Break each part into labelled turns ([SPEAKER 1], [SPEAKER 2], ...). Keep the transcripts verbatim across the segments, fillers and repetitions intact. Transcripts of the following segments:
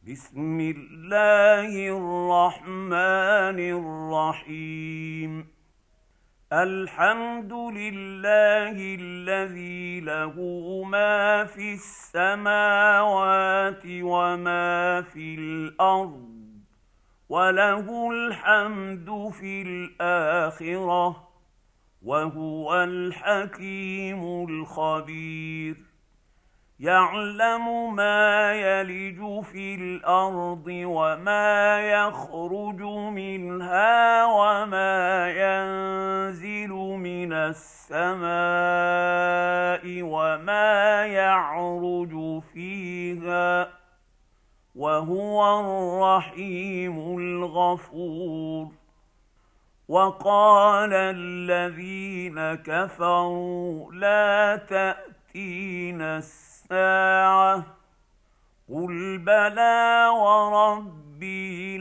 [SPEAKER 1] بسم الله الرحمن الرحيم. الحمد لله الذي له ما في السماوات وما في الأرض، وله الحمد في الآخرة، وهو الحكيم الخبير. يعلم ما يلج في الأرض وما يخرج منها وما ينزل من السماء وما يعرج فيها، وهو الرحيم الغفور. وقال الذين كفروا لا تأتينا الساعة الساعة قل بلى وربي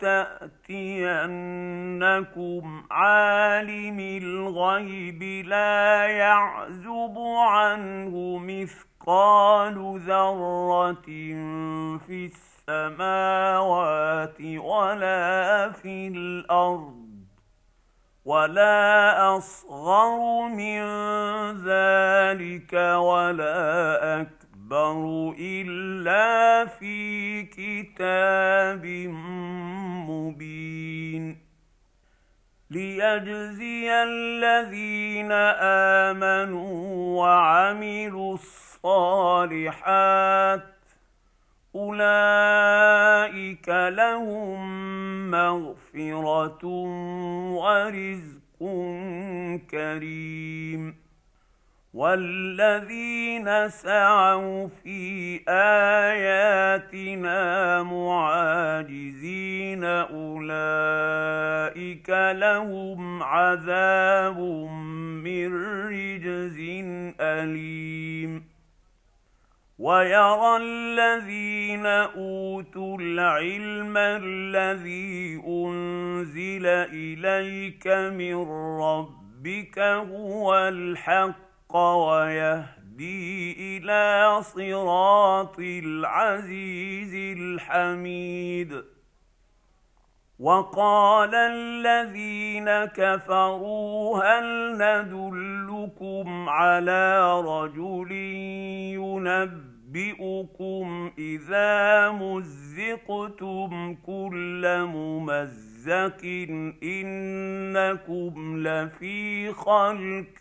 [SPEAKER 1] لتأتينكم عالم الغيب لا يعزب عنه مثقال ذرة في السماوات ولا في الأرض، ولا أصغر من ذلك ولا أكبر إلا في كتاب مبين. ليجزي الذين آمنوا وعملوا الصالحات أولئك لهم مغفرة ورزق كريم. والذين سعوا في آياتنا معاجزين أولئك لهم عذاب من رجز أليم. ويرى الذين أوتوا العلم الذي أنزل إليك من ربك هو الحق ويهدي إلى صراط العزيز الحميد. وقال الذين كفروا هل ندلكم على رجل ينبئكم إذا مزقتم كل ممزق إنكم لفي خلق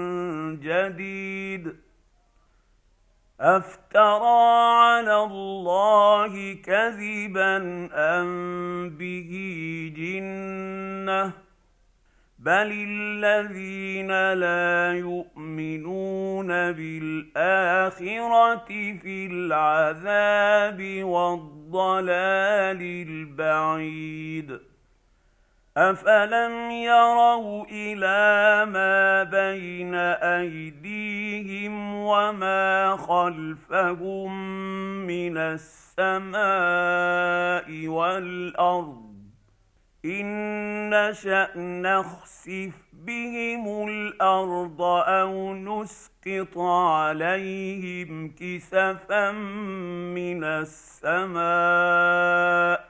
[SPEAKER 1] جديد. أفترى على الله كذبا أم به جنة بل الذين لا يؤمنون بالآخرة في العذاب والضلال البعيد. أفلم يروا إلى ما بين أيديهم وما خلفهم من السماء والأرض إن نشأ نخسف بهم الأرض أو نسقط عليهم كسفا من السماء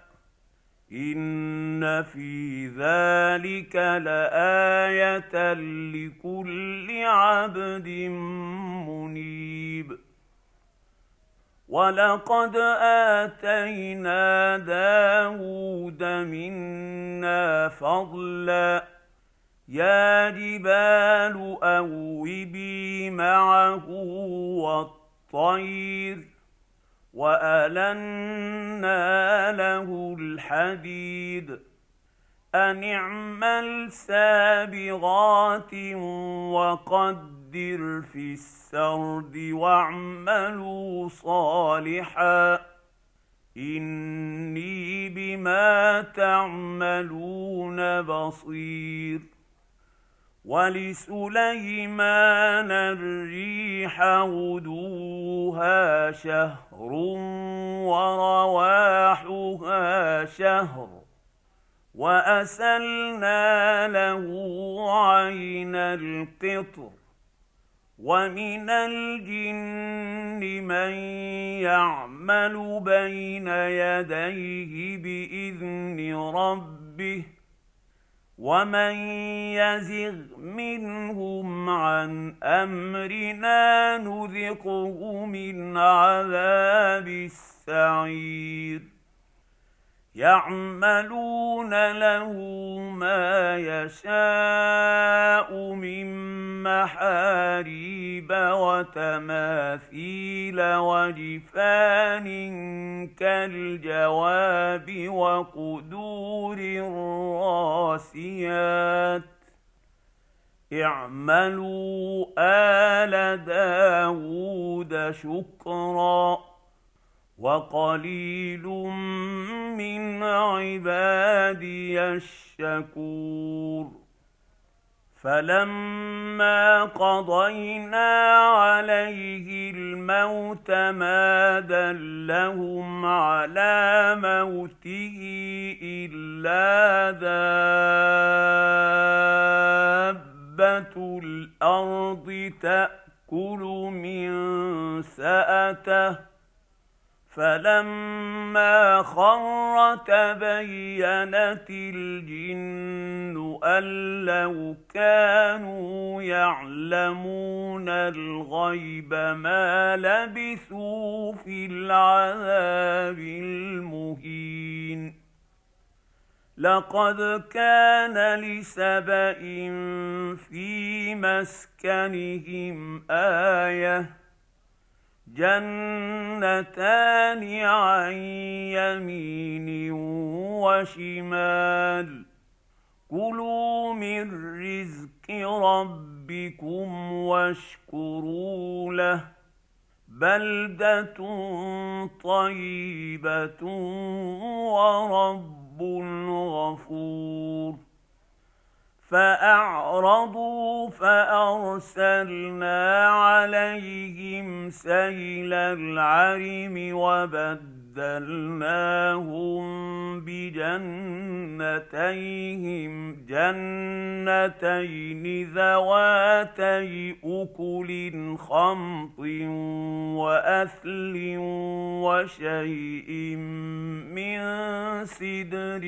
[SPEAKER 1] إن في ذلك لآية لكل عبد منيب. ولقد آتينا داود منا فضلا يا جبال أوبي معه والطير وألنا له الحديد أن اعمل سابغات وقدر في السرد واعملوا صالحا إني بما تعملون بصير. ولسليمان الريح غدوها شهر ورواحها شهر وأسلنا له عين القطر ومن الجن من يعمل بين يديه بإذن ربه ومن يزغ منهم عن أمرنا نذقه من عذاب السعير يعملون له ما يشاء من محاريب وتماثيل وجفان كالجواب وقدور الراسيات اعملوا آل داود شكرا وقليل من عبادي الشكور فلما قضينا عليه الموت ما دلهم على موته إلا دابة الأرض تأكل من سأته فلما خر تبينت الجن أن لو كانوا يعلمون الغيب ما لبثوا في العذاب المهين لقد كان لسبإ في مسكنهم آية جنتان عن يمين وشمال كلوا من رزق ربكم واشكروا له بلدة طيبة ورب غفور فأعرضوا فأرسلنا عليهم سيل العرم وبدلناهم بجنتيهم جنتين ذواتي أكل خمط وأثل وشيء من سدر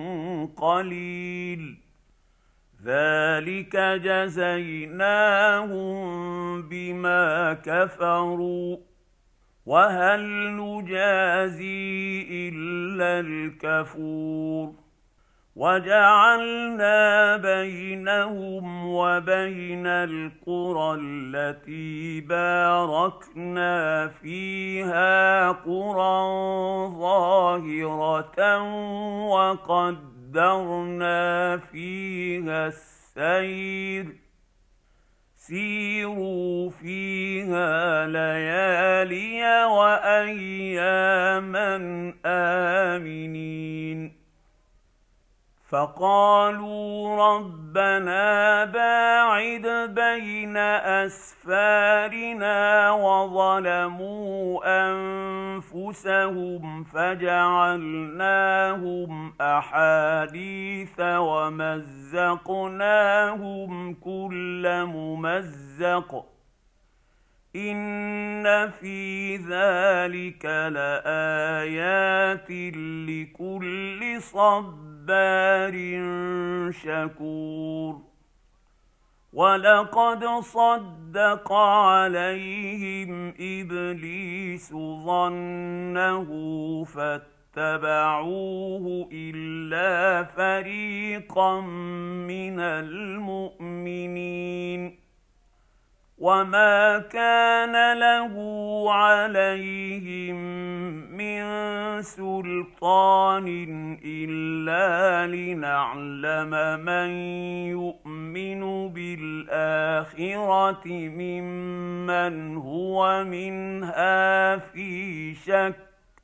[SPEAKER 1] قليل ذلك جزيناهم بما كفروا وهل نجازي إلا الكفور وجعلنا بينهم وبين القرى التي باركنا فيها قرى ظاهرة وقد قدرنا فيها السير سيروا فيها ليالي وأياما آمنين فقالوا ربنا باعد بين أسفارنا وظلموا أنفسهم فجعلناهم أحاديث ومزقناهم كل ممزق إن في ذلك لآيات لكل صبار شكور ولقد صدق عليهم إبليس ظنه فاتبعوه إلا فريقا من المؤمنين وما كان له عليهم من سلطان إلا لنعلم من يؤمن بالآخرة ممن هو منها في شك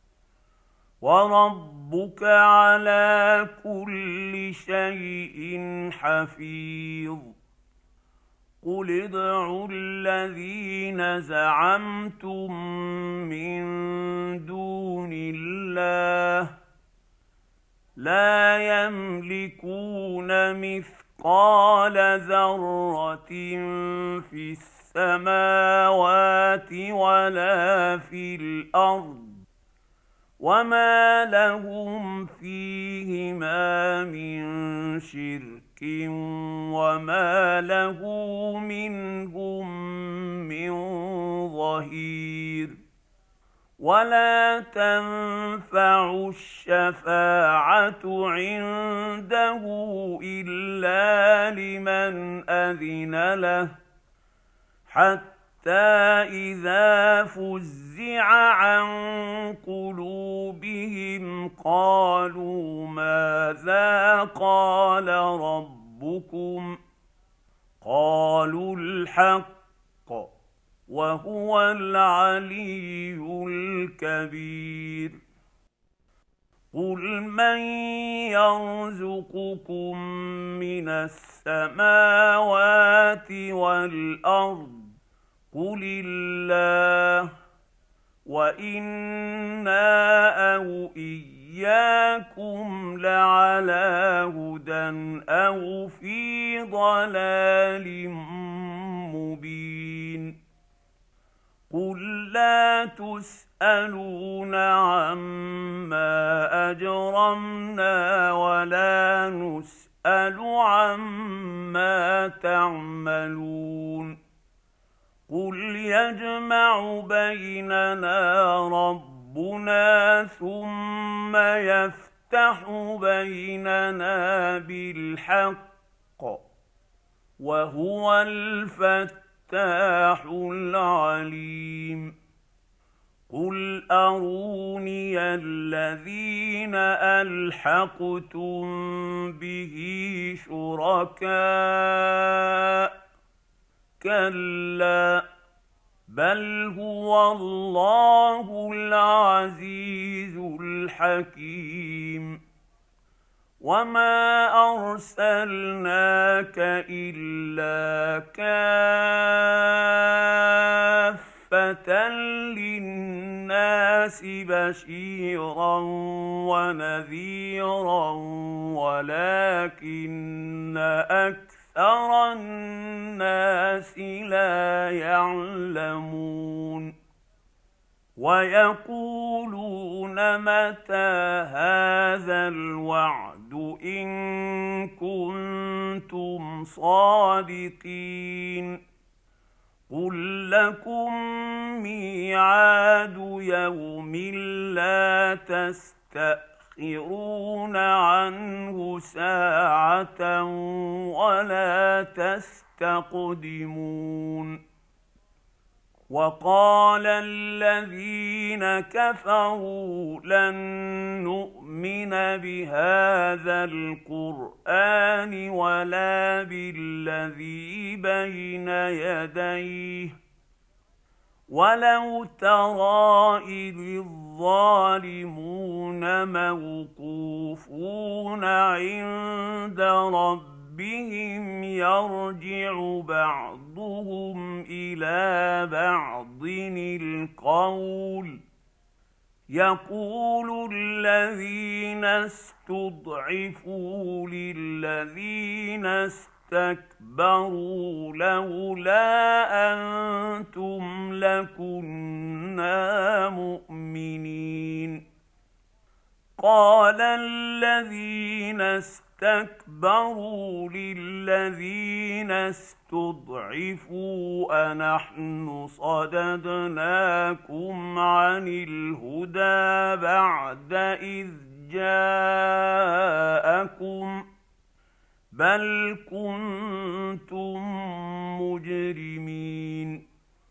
[SPEAKER 1] وربك على كل شيء حفيظ قل ادعوا الذين زعمتم من دون الله لا يملكون مثقال ذرة في السماوات السماوات ولا في الأرض وما لهم فيهما من شرك وما له منهم من ظهير. ولا تنفع الشفاعة عنده إلا لمن أذن له حتى إذا فزع عن قلوبهم قالوا ماذا قال ربكم قالوا الحق وهو العلي الكبير. قل من يرزقكم من السماوات والأرض قل الله وإنا أو إياكم لعلى هدى أو في ضلال مبين. قل لا تسألون عما أجرمنا ولا نسأل عما تعملون. قل يجمع بيننا ربنا ثم يفتح بيننا بالحق وهو الفتاح العليم. قل أروني الذين ألحقتم به شركاء كلا بل هو الله العزيز الحكيم. وما أرسلناك إلا كافة للناس بشيرا ونذيرا ولكن أكثر الناس لا يعلمون. ويقولون متى هذا الوعد إن كنتم صادقين. قل لكم ميعاد يوم لا تستأخرون عنه ساعة ولا تستقدمون. وقال الذين كفروا لن نؤمن بهذا القرآن ولا بالذي بين يديه ولو ترى إذ الظالمون موقوفون عند ربهم بهم يرجع بعضهم إلى بعض القول يقول الذين استضعفوا للذين استكبروا لولا أنتم لكنا مؤمنين. قال الذين استكبروا للذين استضعفوا أنحن صددناكم عن الهدى بعد إذ جاءكم بل كنتم مجرمين.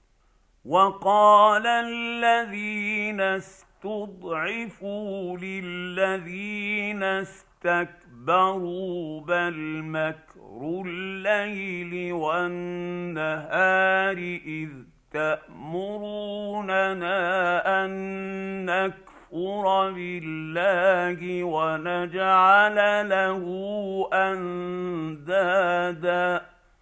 [SPEAKER 1] وقال الذين استضعفوا للذين استكبروا بل مكر الليل والنهار إذ تأمروننا أن نكفر بالله ونجعل له أندادا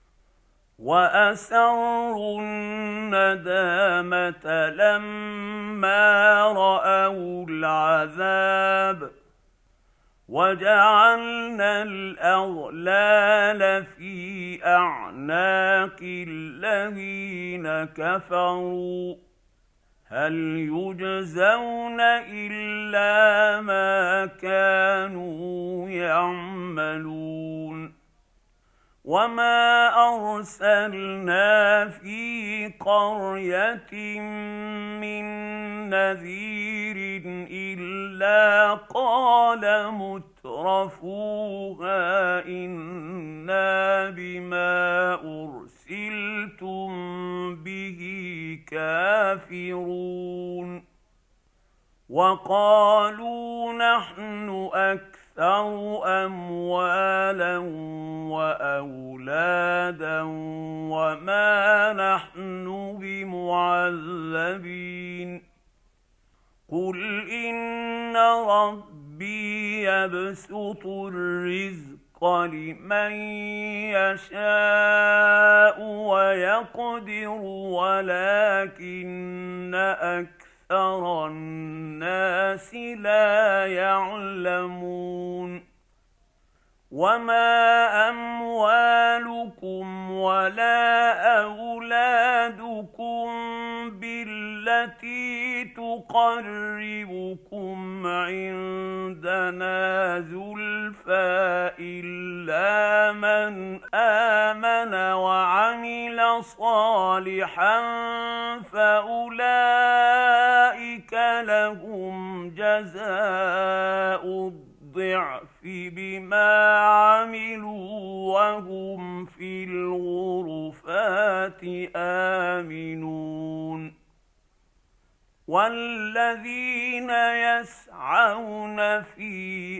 [SPEAKER 1] وأسروا الندامة لما رأوا العذاب وجعلنا الأغلال في أعناق الذين كفروا هل يجزون إلا ما كانوا يعملون وما أرسلنا في قرية من نذير إلا قال مترفوها إنا بما أرسلتم به كافرون وقالوا نحن أكثر أموالا وأولادا وما نحن بمعذبين قل إن ربي يبسط الرزق لمن يشاء ويقدر ولكن أكثر أكثر الناس لا يعلمون وما أموالكم ولا أولادكم بالتي تقربكم عندنا زلفى إلا من آمن وعمل صالحا فأولئك لهم جزاء الضعف بما عملوا وهم في الغرفات آمنون والذين يسعون في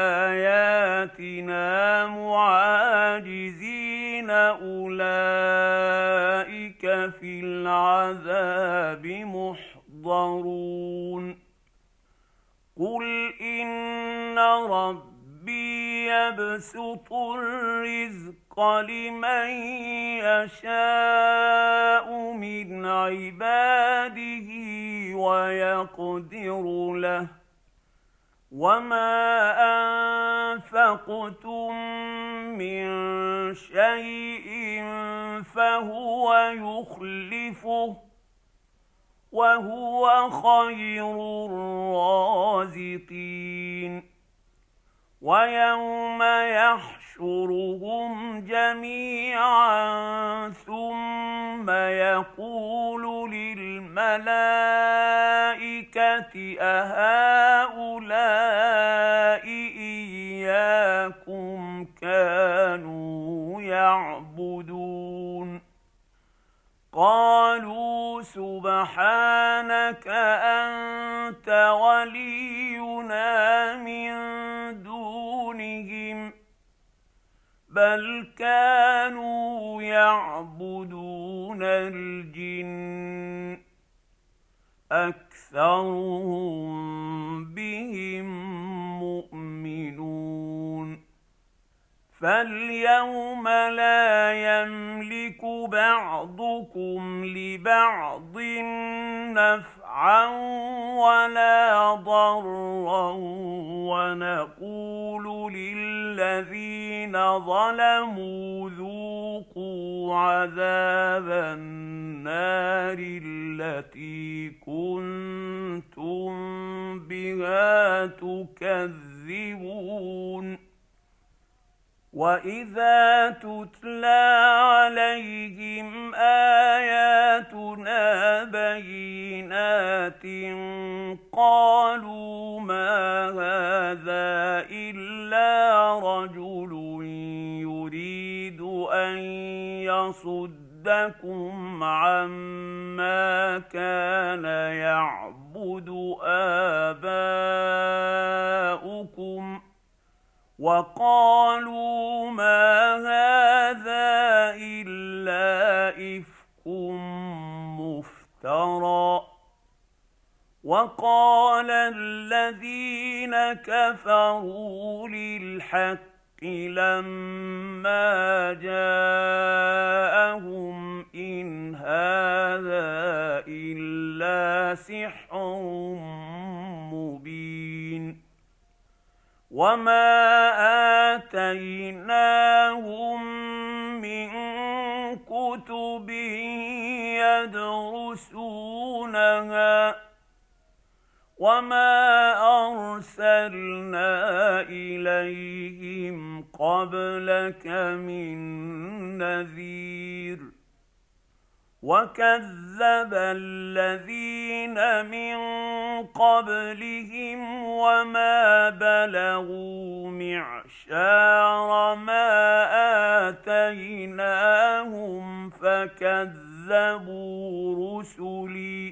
[SPEAKER 1] آياتنا معاجزين أولئك في العذاب محضرون قل إن ربي يبسط الرزق لمن يشاء من عباده ويقدر له وما أنفقتم من شيء فهو يخلفه وهو خير الرازقين ويوم يحشرهم جميعا ثم يقول للملائكة أهؤلاء إياكم كانوا يعبدون قالوا سبحانك أنت ولينا من دونهم بل كانوا يعبدون الجن أكثرهم بهم مؤمنون فاليوم لا يملك بعضكم لبعض نفعا ولا ضرا ونقول للذين ظلموا ذوقوا عذاب النار التي كنتم بها تكذبون وإذا تتلى عليهم آياتنا بينات قالوا ما هذا إلا رجل يريد أن يصدكم عما كان يعبد آباؤكم وقالوا ما هذا إلا إفك مفترى وقال الذين كفروا للحق لما جاءهم إن هذا إلا سحر مبين وما آتيناهم من كتب يدرسونها وما أرسلنا إليهم قبلك من نذير وكذب الذين من قبلهم وما بلغوا معشار ما آتيناهم فكذبوا رسلي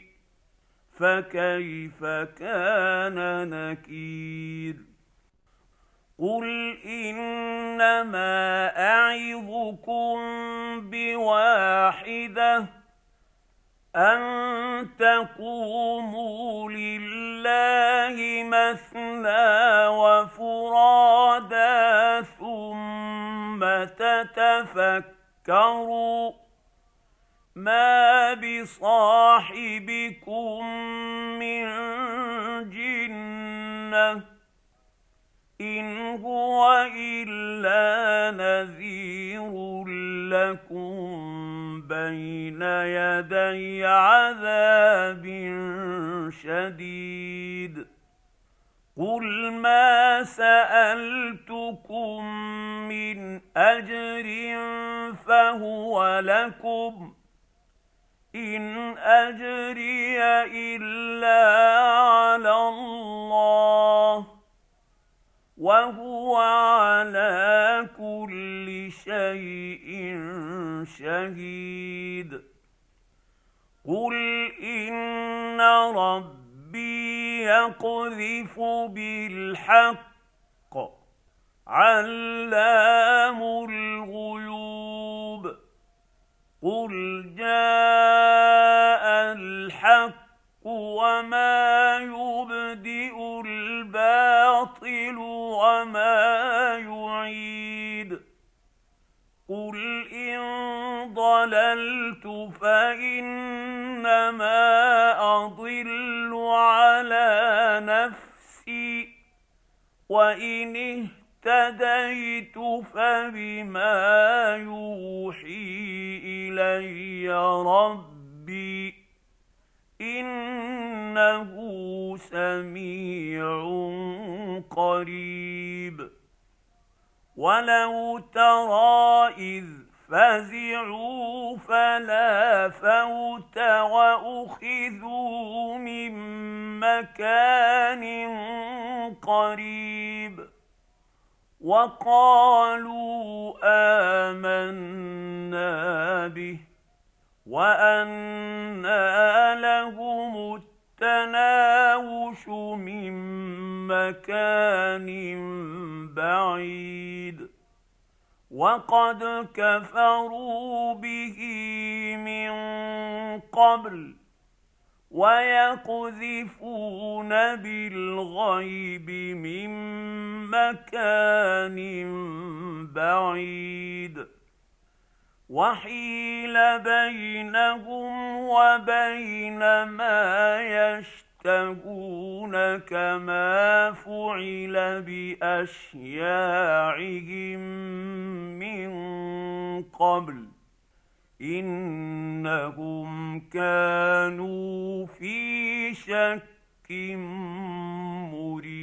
[SPEAKER 1] فكيف كان نكير قل إنما أعظكم بواحدة أن تقوموا لله مثنى وفرادا ثم تتفكروا ما بصاحبكم من جنة إن هو إلا نذير لكم بين يدي عذاب شديد قل ما سألتكم من أجر فهو لكم إن أجري إلا على الله وهو على كل شيء شهيد قل إن ربي يقذف بالحق علام الغيوب قل جاء الحق وما يبدئ الباطل وما يعيد قل إن ضللت فإنما أضل على نفسي وإن اهتديت فبما يوحي إلي ربي إنه سميع قريب ولو ترى إذ فزعوا فلا فوت وأخذوا من مكان قريب وقالوا آمنا به وأنى لهم التناوش من مكان بعيد وقد كفروا به من قبل ويقذفون بالغيب من مكان بعيد وحيل بينهم وبين ما يشتهون كما فعل بأشياعهم من قبل إنهم كانوا في شك مريب